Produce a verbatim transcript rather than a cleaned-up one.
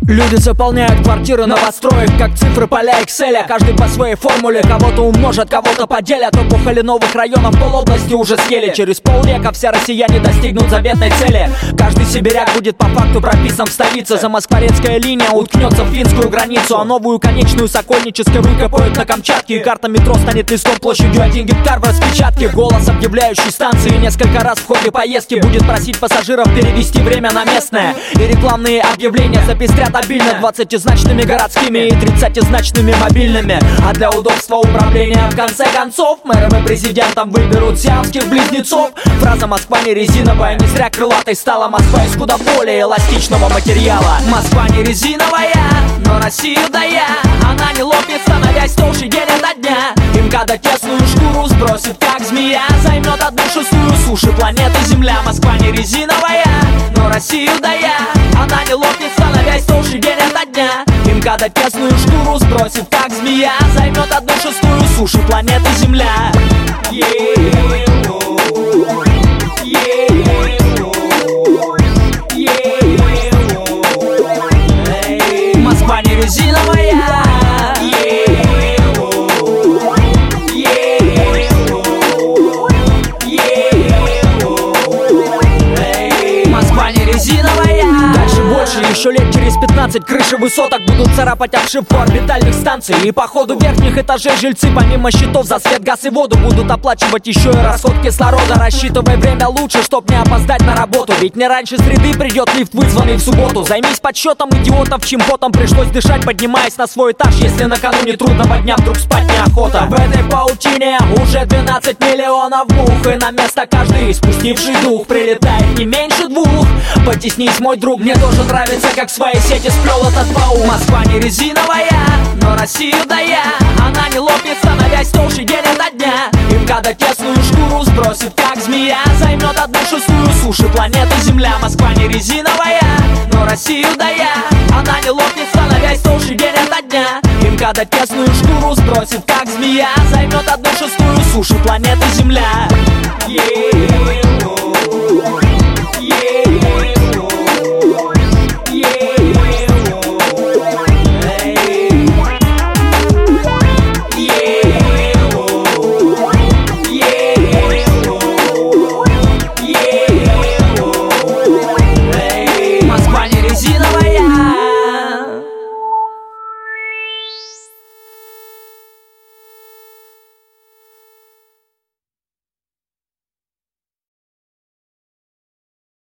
Люди заполняют квартиры новостроек, как цифры поля Экселя. Каждый по своей формуле, кого-то умножат, кого-то поделят. Опухоли новых районов полобласти уже съели. Через полвека все россияне достигнут заветной цели. Каждый сибиряк будет по факту прописан в столице. Замоскворецкая линия уткнется в финскую границу, а новую конечную Сокольнической выкопают на Камчатке. И карта метро станет листом площадью один гектар в распечатке. Голос объявляющий станции несколько раз в ходе поездки будет просить пассажиров перевести время на местное. И рекламные объявления запестрят обильно двадцатизначными городскими и тридцатизначными мобильными. А для удобства управления в конце концов мэром и президентом выберут сиамских близнецов. Фраза «Москва не резиновая» не зря крылатой стала. Москва из куда более эластичного материала. Москва не резиновая, но Россию да я. Она не лопнет, становясь толще день ото дня. МКАДа тесную шкуру сбросит, как змея. Займет одну шестую суши планеты Земля. Москва не резиновая, но Россию да я. Она не лопнет, становясь толще день ото дня. МКАДа тесную шкуру сбросит, как змея. Займет одну шестую суши планеты Земля. Москва не резиновая. Москва не резиновая. Дальше больше, еще лет через пятнадцать крыши высоток будут царапать обшивку орбитальных станций. И по ходу верхних этажей жильцы помимо счетов за свет, газ и воду будут оплачивать еще и расход кислорода. Рассчитывай время лучше, чтоб не опоздать на работу. Ведь не раньше среды придет лифт, вызванный в субботу. Займись подсчетом идиотов, чьим потом пришлось дышать, поднимаясь на свой этаж, если накануне трудного дня вдруг спать неохота. В этой паутине уже двенадцать миллионов мух, и на место каждый спустивший дух прилетает не меньше двух. Потеснись, мой друг, мне тоже нравится, как в своей сети сплел этот паук. Москва не резиновая, но Россию да я. Она не лопнет, становясь толще день ото дня. МКАДа тесную шкуру сбросит, как змея. Займет одну шестую суши планеты Земля. Москва не резиновая, но Россию да я. Она не лопнет, становясь толще день ото дня. МКАДа тесную шкуру сбросит, как змея. Займет одну шестую суши планеты Земля. Yeah. Yeah.